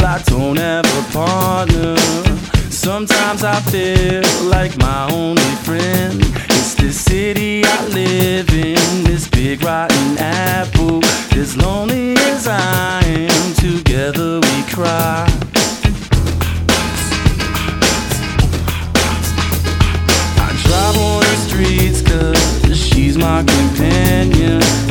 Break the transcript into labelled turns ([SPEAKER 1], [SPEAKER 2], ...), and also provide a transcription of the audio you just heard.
[SPEAKER 1] I don't have a partner. Sometimes I feel like my only friend is this city I live in, this big rotten apple. As lonely as I am, together we cry. I drive on the streets 'cause she's my companion.